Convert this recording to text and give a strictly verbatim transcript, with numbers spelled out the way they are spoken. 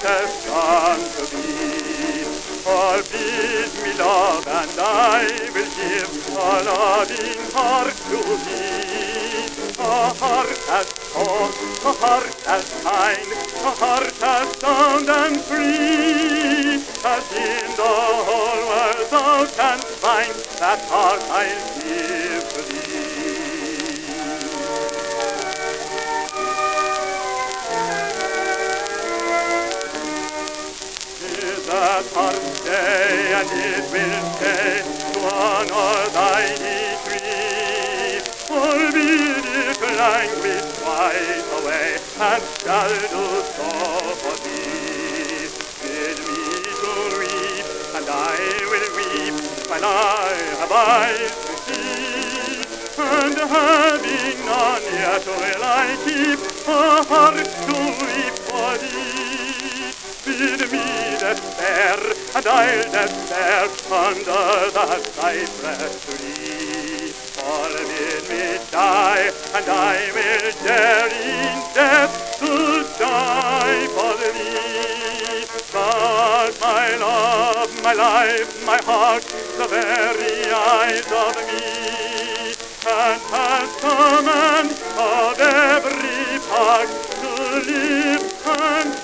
sweetest unto thee. Forbid me love, and I will give a loving heart to thee. A heart as soft, a heart as kind, a heart as sound and free, as in the whole world thou canst find, that heart I'll give to thee. That heart stay, and it will stay to honor thy decree. Forbid it languish quite away, and shall do so for thee. Bid me to weep, and I will weep, while I have eyes to see. And having none yet will I keep a heart to weep for thee. Bid me despair, and I'll despair under that cypress tree. Forbid me die, and I will dare in death to die for thee. But my love, my life, my heart, the very eyes of me, and testament of every part to live and